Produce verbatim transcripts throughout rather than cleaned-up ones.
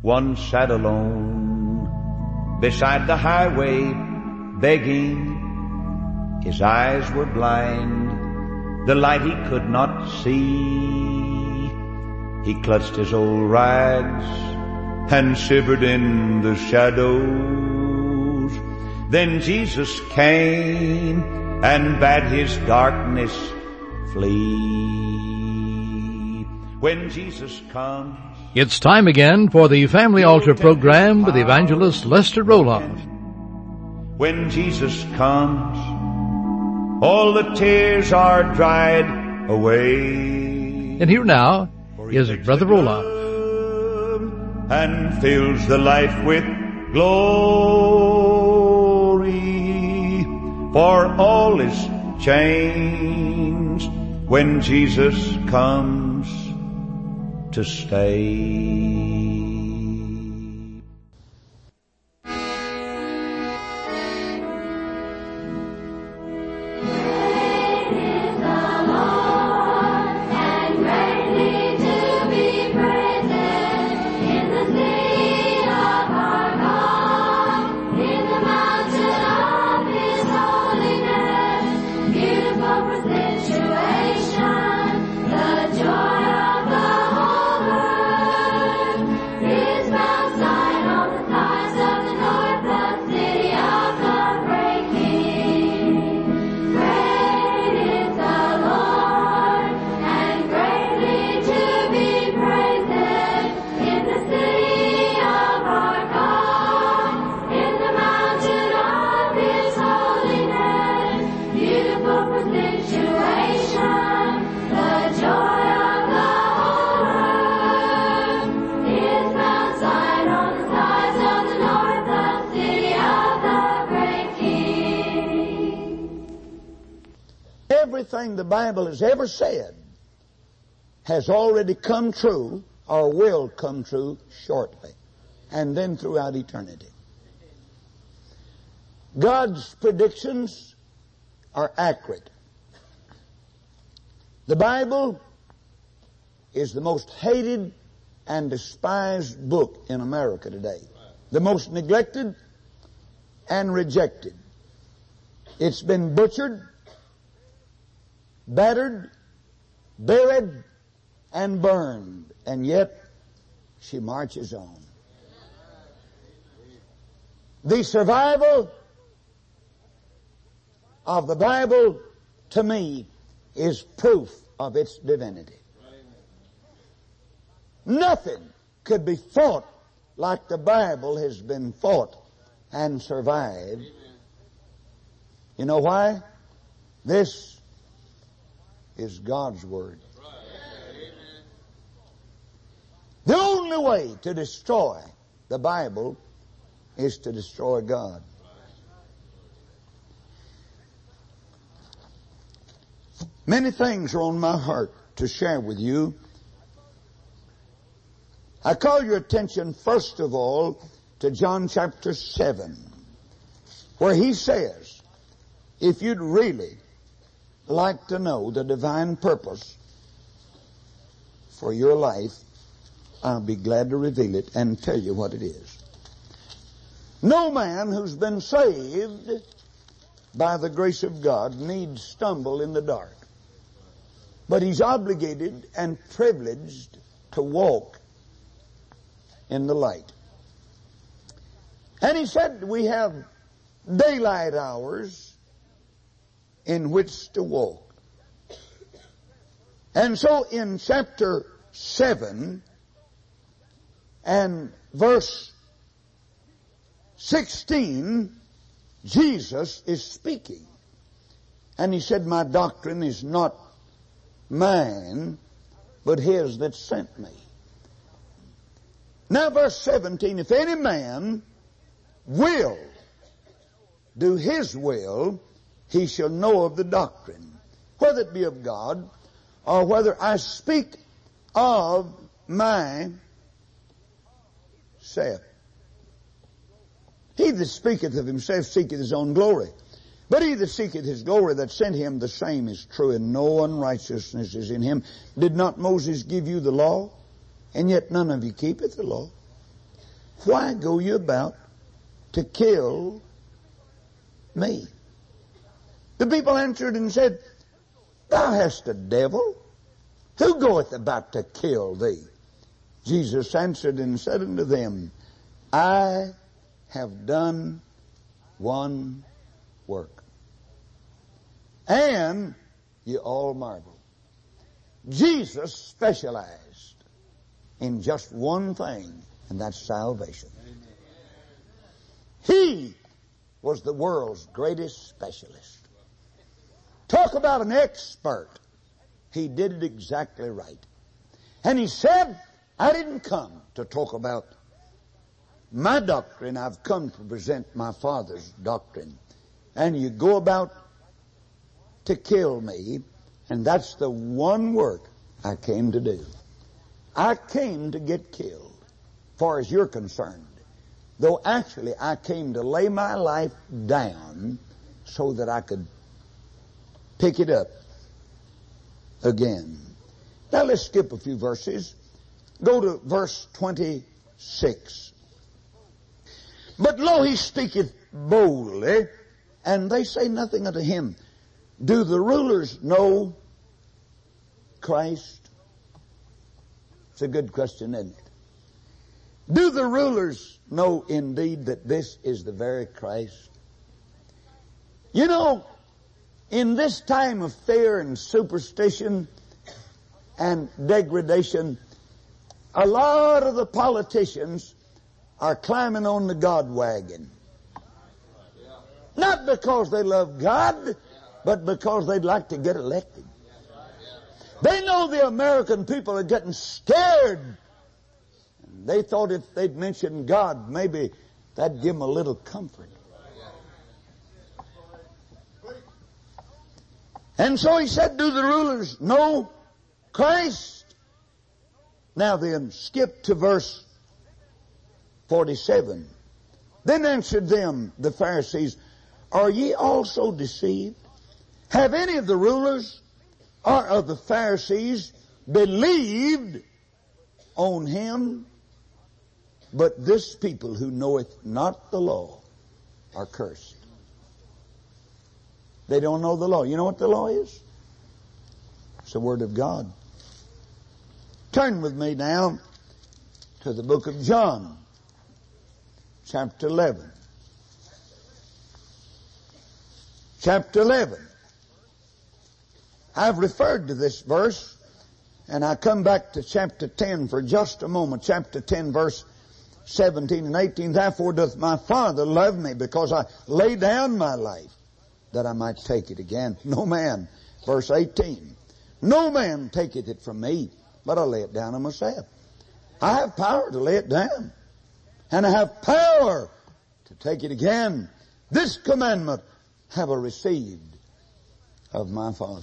one sat alone beside the highway begging. His eyes were blind, the light he could not see. He clutched his old rags and shivered in the shadows. Then Jesus came and bade his darkness flee. When Jesus comes, it's time again for the Family Altar program with evangelist Lester Roloff. When Jesus comes, all the tears are dried away. And here now is Brother Roloff. And fills the life with glory, for all is changed when Jesus comes to stay. Everything the Bible has ever said has already come true or will come true shortly, and then throughout eternity. God's predictions are accurate. The Bible is the most hated and despised book in America today. The most neglected and rejected. It's been butchered, battered, buried, and burned, and yet she marches on. The survival of the Bible, to me, is proof of its divinity. Nothing could be fought like the Bible has been fought and survived. You know why? This is God's Word. The only way to destroy the Bible is to destroy God. Many things are on my heart to share with you. I call your attention first of all to John chapter seven, where he says, if you'd really like to know the divine purpose for your life, I'll be glad to reveal it and tell you what it is. No man who's been saved by the grace of God needs stumble in the dark. But he's obligated and privileged to walk in the light. And he said we have daylight hours in which to walk. And so in chapter seven and verse sixteen, Jesus is speaking. And he said, my doctrine is not mine, but his that sent me. Now verse seventeen, if any man will do his will, he shall know of the doctrine, whether it be of God, or whether I speak of myself. He that speaketh of himself seeketh his own glory. But he that seeketh his glory that sent him, the same is true, and no unrighteousness is in him. Did not Moses give you the law? And yet none of you keepeth the law. why go you about to kill me? The people answered and said, Thou hast a devil. Who goeth about to kill thee? Jesus answered and said unto them, I have done one work. And you all marvel. Jesus specialized in just one thing, and that's salvation. He was the world's greatest specialist. Talk about an expert. He did it exactly right. And he said, I didn't come to talk about my doctrine. I've come to present my Father's doctrine. And you go about to kill me, and that's the one work I came to do. I came to get killed, far as you're concerned. Though actually I came to lay my life down so that I could pick it up again. Now let's skip a few verses. Go to verse twenty-six. But lo, he speaketh boldly, and they say nothing unto him. Do the rulers know Christ? It's a good question, isn't it? Do the rulers know indeed that this is the very Christ? You know, in this time of fear and superstition and degradation, a lot of the politicians are climbing on the God wagon. Not because they love God, but because they'd like to get elected. They know the American people are getting scared. They thought if they'd mention God, maybe that'd give them a little comfort. And so he said, do the rulers know Christ? Now then, skip to verse forty-seven. Then answered them, the Pharisees, are ye also deceived? Have any of the rulers or of the Pharisees believed on him? But this people who knoweth not the law are cursed. They don't know the law. You know what the law is? It's the Word of God. Turn with me now to the book of John, chapter eleven. Chapter eleven. I've referred to this verse, and I come back to chapter ten for just a moment. Chapter ten, verse seventeen and eighteen. Therefore doth my Father love me, because I lay down my life, that I might take it again. No man. Verse eighteen. No man taketh it from me, but I lay it down of myself. I have power to lay it down, and I have power to take it again. This commandment have I received of my Father.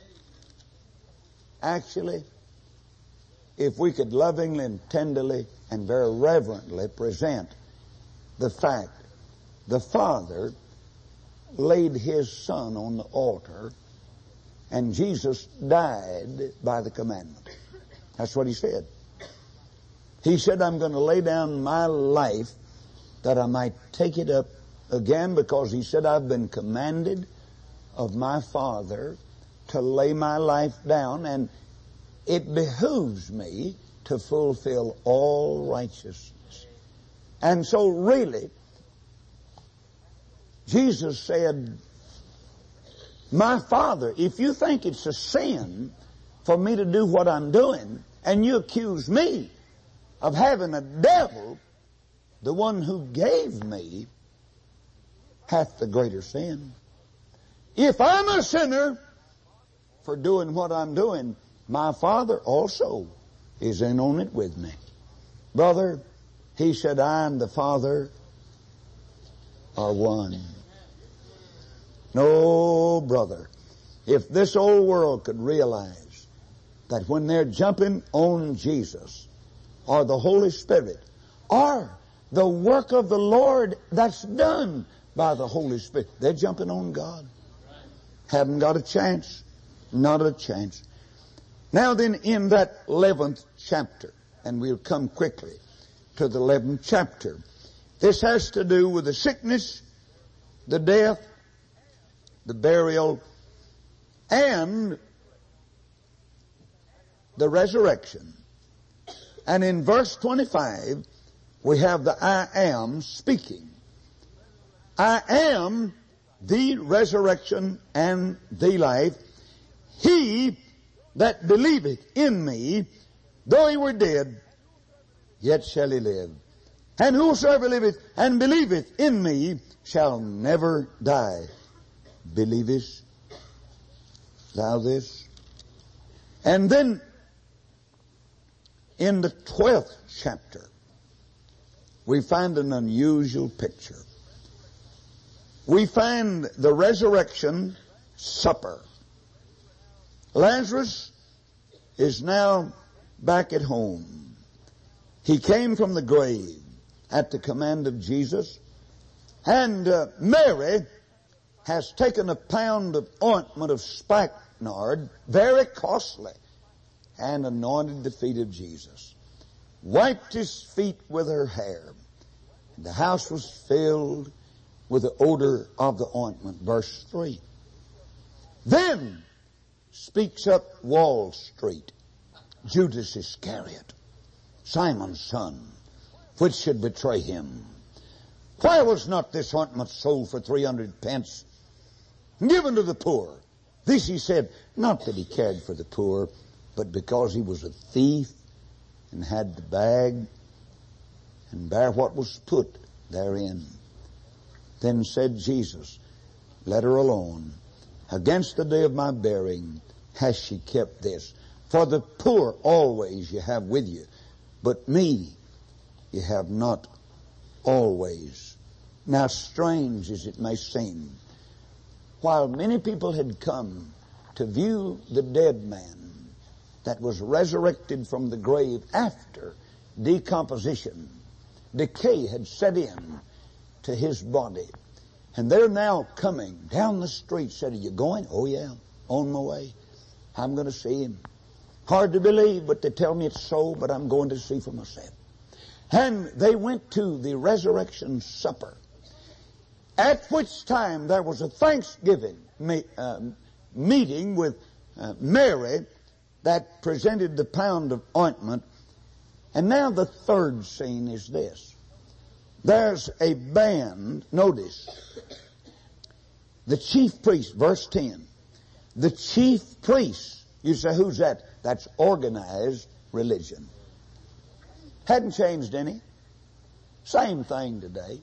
Actually, if we could lovingly and tenderly and very reverently present the fact, the Father laid his Son on the altar, and Jesus died by the commandment. That's what he said. He said, I'm going to lay down my life that I might take it up again, because he said, I've been commanded of my Father to lay my life down, and it behooves me to fulfill all righteousness. And so really, Jesus said, my Father, if you think it's a sin for me to do what I'm doing, and you accuse me of having a devil, the one who gave me hath the greater sin. If I'm a sinner for doing what I'm doing, my Father also is in on it with me. Brother, he said, I and the Father are one. No, brother, if this old world could realize that when they're jumping on Jesus, or the Holy Spirit, or the work of the Lord that's done by the Holy Spirit, they're jumping on God. Haven't got a chance. Not a chance. Now then, in that eleventh chapter, and we'll come quickly to the eleventh chapter. This has to do with the sickness, the death, the burial, and the resurrection. And in verse twenty-five, we have the I am speaking. I am the resurrection and the life. He that believeth in me, though he were dead, yet shall he live. And whosoever liveth and believeth in me shall never die. Believest thou this? And then in the twelfth chapter, we find an unusual picture. We find the resurrection supper. Lazarus is now back at home. He came from the grave at the command of Jesus, and uh, Mary has taken a pound of ointment of spikenard, very costly, and anointed the feet of Jesus, wiped his feet with her hair. The house was filled with the odor of the ointment. Verse three. Then speaks up Wall Street, Judas Iscariot, Simon's son, which should betray him. Why was not this ointment sold for three hundred pence, given to the poor? This he said, not that he cared for the poor, but because he was a thief and had the bag and bare what was put therein. Then said Jesus, let her alone. Against the day of my burying has she kept this. For the poor always you have with you, but me you have not always. Now, strange as it may seem, while many people had come to view the dead man that was resurrected from the grave after decomposition, decay had set in to his body. And they're now coming down the street. Said, are you going? Oh yeah, on my way. I'm going to see him. Hard to believe, but they tell me it's so, but I'm going to see for myself. And they went to the resurrection supper, at which time there was a Thanksgiving me, uh, meeting with uh, Mary that presented the pound of ointment. And now the third scene is this. There's a band, notice, the chief priest, verse ten. The chief priest, you say, who's that? That's organized religion. Hadn't changed any. Same thing today.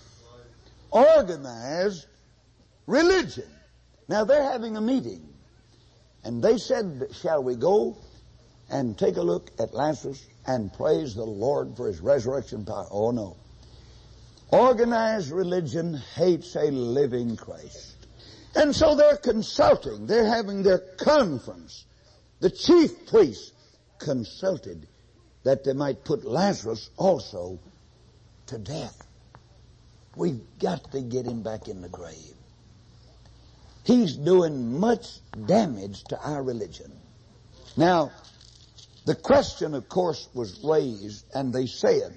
Organized religion. Now they're having a meeting. And they said, shall we go and take a look at Lazarus and praise the Lord for his resurrection power? Oh no. Organized religion hates a living Christ. And so they're consulting. They're having their conference. The chief priest consulted that they might put Lazarus also to death. We've got to get him back in the grave. He's doing much damage to our religion. Now, the question, of course, was raised, and they said,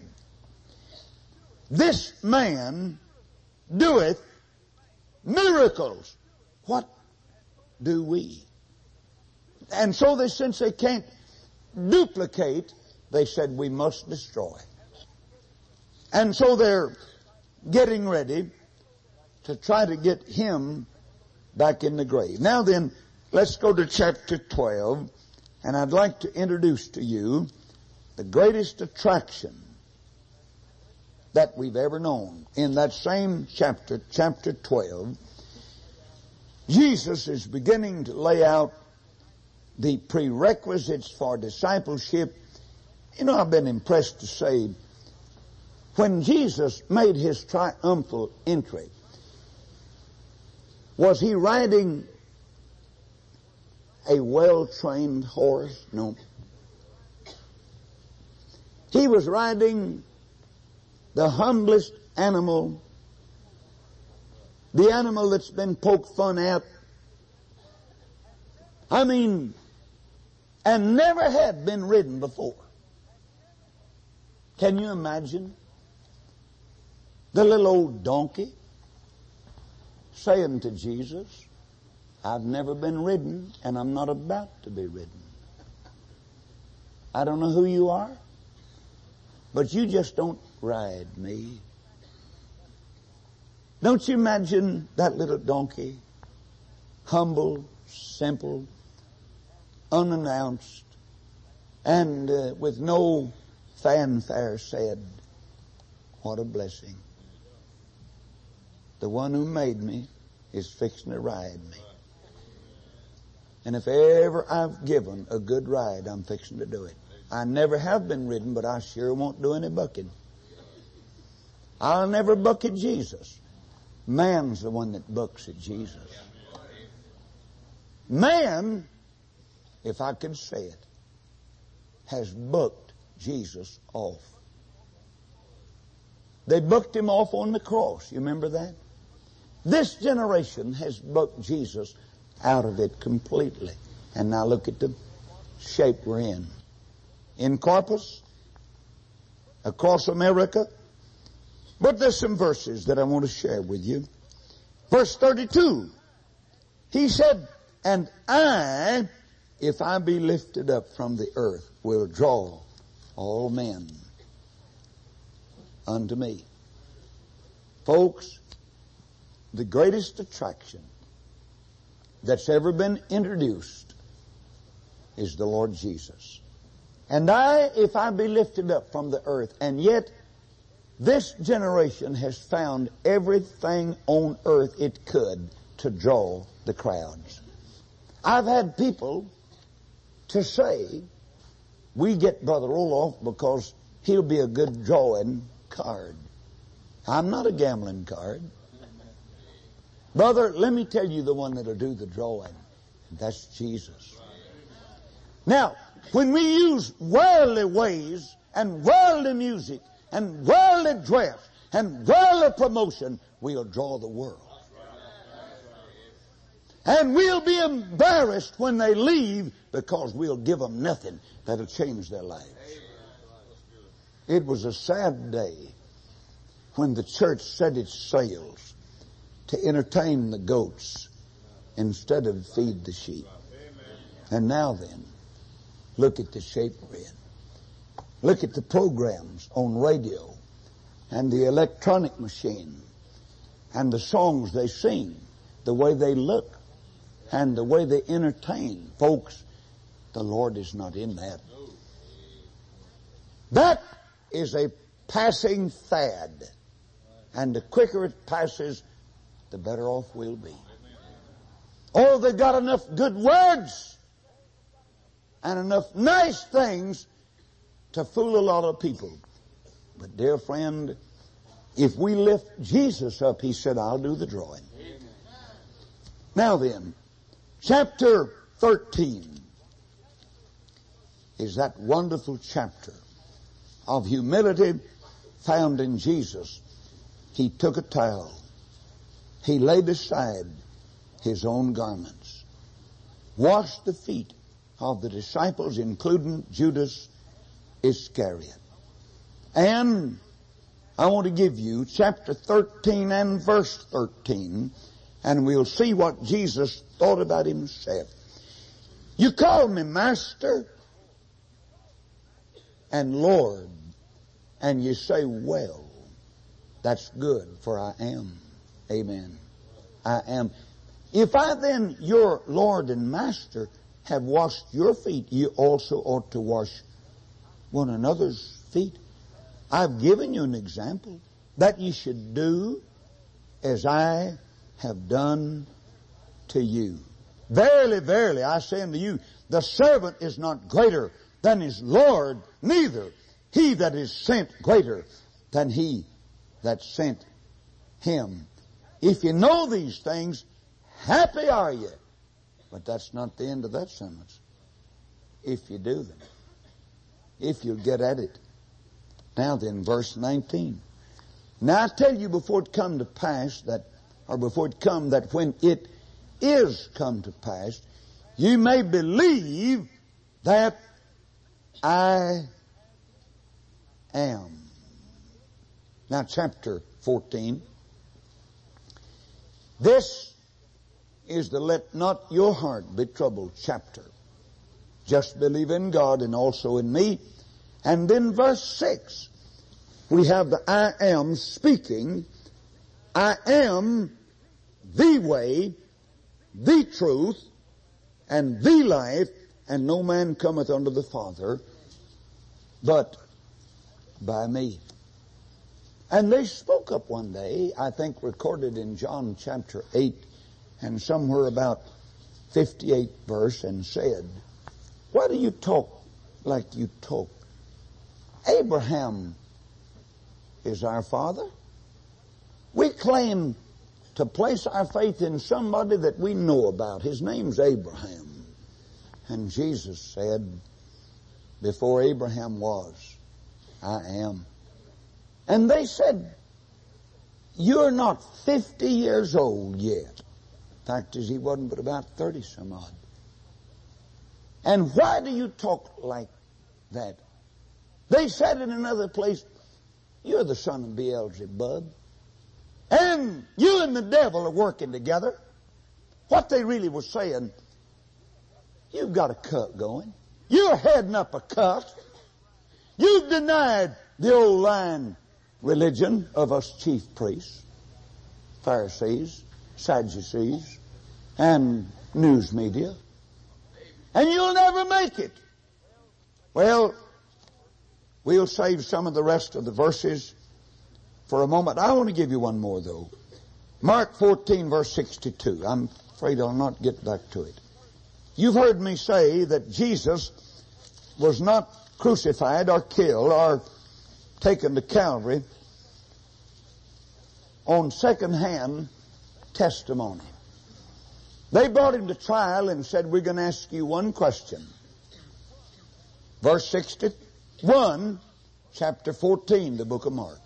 this man doeth miracles. What do we? And so they, since they can't duplicate, they said we must destroy. And so they're getting ready to try to get him back in the grave. Now then, let's go to chapter twelve, and I'd like to introduce to you the greatest attraction that we've ever known. In that same chapter, chapter twelve, Jesus is beginning to lay out the prerequisites for discipleship. You know, I've been impressed to say, when Jesus made his triumphal entry, was he riding a well-trained horse? No. He was riding the humblest animal, the animal that's been poked fun at. I mean, and never had been ridden before. Can you imagine the little old donkey saying to Jesus, I've never been ridden and I'm not about to be ridden. I don't know who you are, but you just don't ride me. Don't you imagine that little donkey, humble, simple, unannounced, and uh, with no fanfare said, what a blessing. The one who made me is fixing to ride me. And if ever I've given a good ride, I'm fixing to do it. I never have been ridden, but I sure won't do any bucking. I'll never buck at Jesus. Man's the one that bucks at Jesus. Man, if I could say it, has bucked Jesus off. They bucked him off on the cross. You remember that? This generation has bucked Jesus out of it completely. And now look at the shape we're in. In Corpus, across America. But there's some verses that I want to share with you. Verse thirty-two. He said, and I, if I be lifted up from the earth, will draw all men unto me. Folks, the greatest attraction that's ever been introduced is the Lord Jesus. And I, if I be lifted up from the earth, and yet this generation has found everything on earth it could to draw the crowds. I've had people to say, we get Brother Roloff because he'll be a good drawing card. I'm not a gambling card. Brother, let me tell you the one that'll do the drawing. That's Jesus. Now, when we use worldly ways and worldly music and worldly dress and worldly promotion, we'll draw the world. And we'll be embarrassed when they leave because we'll give them nothing that'll change their lives. It was a sad day when the church set its sails to entertain the goats instead of feed the sheep. And now then, look at the shape we're in. Look at the programs on radio and the electronic machine and the songs they sing, the way they look and the way they entertain. Folks, the Lord is not in that. That is a passing fad. And the quicker it passes, the better off we'll be. Oh, they've got enough good words and enough nice things to fool a lot of people. But dear friend, if we lift Jesus up, he said, I'll do the drawing. Now then, chapter thirteen is that wonderful chapter of humility found in Jesus. He took a towel. He laid aside his own garments, washed the feet of the disciples, including Judas Iscariot. And I want to give you chapter thirteen and verse thirteen, and we'll see what Jesus thought about himself. You call me Master and Lord, and you say, well, that's good, for I am. Amen. I am. If I then, your Lord and Master, have washed your feet, you also ought to wash one another's feet. I've given you an example that you should do as I have done to you. Verily, verily, I say unto you, the servant is not greater than his Lord, neither he that is sent greater than he that sent him. If you know these things, happy are you. But that's not the end of that sentence. If you do them. If you'll get at it. Now then, verse nineteen. Now I tell you before it come to pass that, or before it come, that when it is come to pass, you may believe that I am. Now chapter fourteen. This is the let not your heart be troubled chapter. Just believe in God and also in me. And then verse six, we have the I am speaking. I am the way, the truth, and the life, and no man cometh unto the Father but by me. And they spoke up one day, I think recorded in John chapter eight, and somewhere about fifty-eight verse, and said, why do you talk like you talk? Abraham is our father. We claim to place our faith in somebody that we know about. His name's Abraham. And Jesus said, before Abraham was, I am. And they said, you're not fifty years old yet. Fact is, he wasn't but about thirty some odd. And why do you talk like that? They said in another place, you're the son of Beelzebub. And you and the devil are working together. What they really were saying, you've got a cut going. You're heading up a cut. You've denied the old line religion of us chief priests, Pharisees, Sadducees, and news media. And you'll never make it. Well, we'll save some of the rest of the verses for a moment. I want to give you one more, though. Mark fourteen, verse sixty-two. I'm afraid I'll not get back to it. You've heard me say that Jesus was not crucified or killed or taken to Calvary on second-hand testimony. They brought him to trial and said, we're going to ask you one question. Verse sixty-one, chapter fourteen, the book of Mark.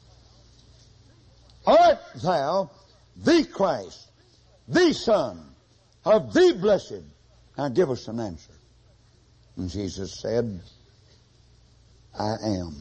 Art thou the Christ, the Son of the Blessed? Now give us an answer. And Jesus said, I am.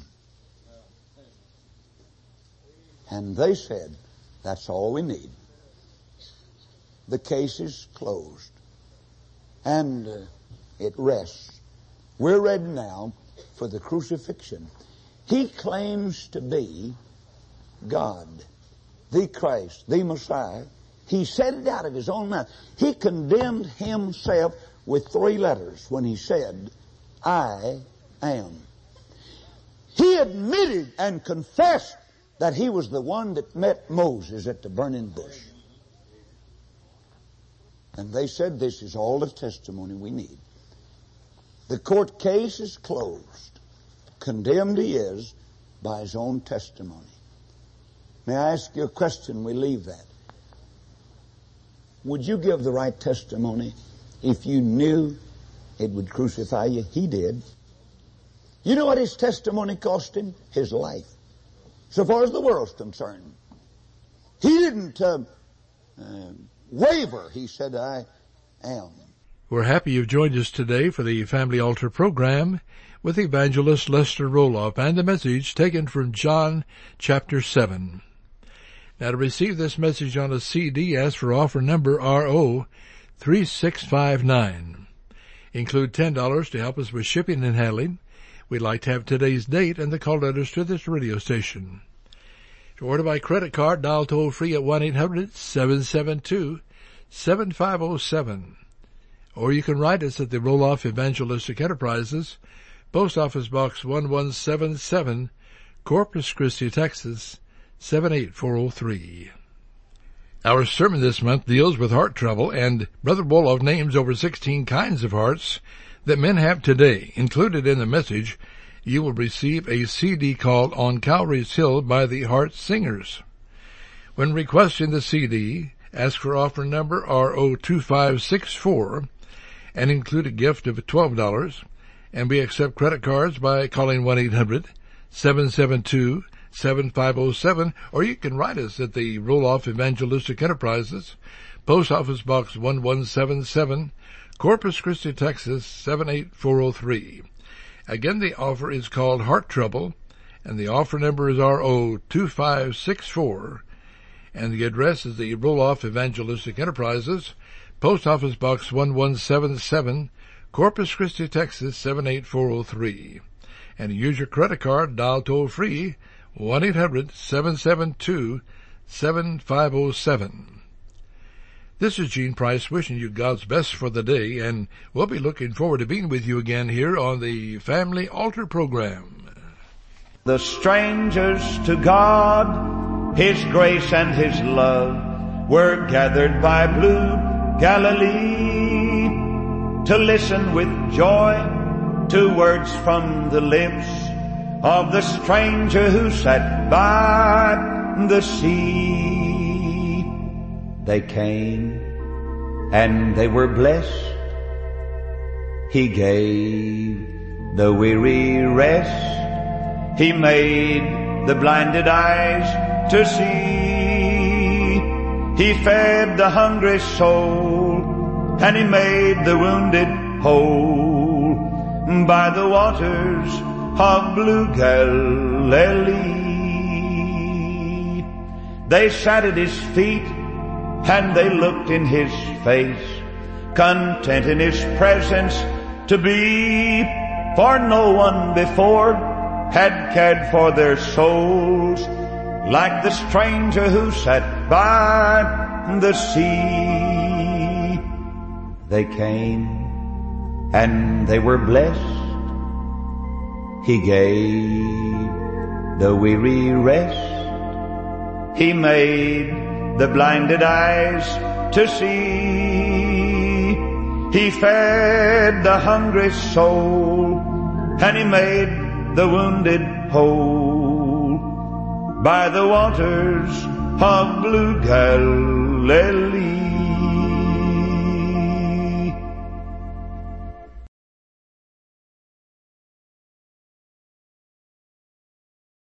And they said, that's all we need. The case is closed. And uh, it rests. We're ready now for the crucifixion. He claims to be God, the Christ, the Messiah. He said it out of his own mouth. He condemned himself with three letters when he said, I am. He admitted and confessed that he was the one that met Moses at the burning bush. And they said, this is all the testimony we need. The court case is closed. Condemned he is by his own testimony. May I ask you a question? We leave that. Would you give the right testimony if you knew it would crucify you? He did. You know what his testimony cost him? His life. So far as the world's concerned. He didn't uh, uh, waver. He said, I am. We're happy you've joined us today for the Family Altar program with Evangelist Lester Roloff and the message taken from John chapter seven. Now, to receive this message on a C D, ask for offer number R O three six five nine. Include ten dollars to help us with shipping and handling. We'd like to have today's date and the call letters to this radio station. To order by credit card, dial toll-free at one eight hundred seven seven two seven five zero seven. Or you can write us at the Roloff Evangelistic Enterprises, Post Office Box one one seven seven, Corpus Christi, Texas, seven eight four zero three. Our sermon this month deals with heart trouble, and Brother Roloff names over sixteen kinds of hearts that men have today. Included in the message, you will receive a C D called On Calvary's Hill by the Heart Singers. When requesting the C D, ask for offer number R O two five six four and include a gift of twelve dollars, and we accept credit cards by calling one eight hundred seven seven two seven five zero seven, or you can write us at the Roloff Evangelistic Enterprises, Post Office Box one one seven seven, Corpus Christi, Texas, seven eight four zero three. Again, the offer is called Heart Trouble, and the offer number is R O two five six four, and the address is the Roloff Evangelistic Enterprises, Post Office Box one one seven seven, Corpus Christi, Texas seven eight four oh three. And to use your credit card, dial toll-free one eight hundred seven seven two seven five oh seven. This is Gene Price wishing you God's best for the day, and we'll be looking forward to being with you again here on the Family Altar Program. The strangers to God, His grace and His love, were gathered by blue Galilee to listen with joy to words from the lips of the stranger who sat by the sea. They came and they were blessed. He gave the weary rest. He made the blinded eyes to see. He fed the hungry soul, and He made the wounded whole by the waters of blue Galilee. They sat at His feet, and they looked in His face, content in His presence to be, for no one before had cared for their souls like the stranger who sat by the sea. They came and they were blessed. He gave the weary rest. He made the blinded eyes to see. He fed the hungry soul, and He made the wounded whole by the waters of blue Galilee.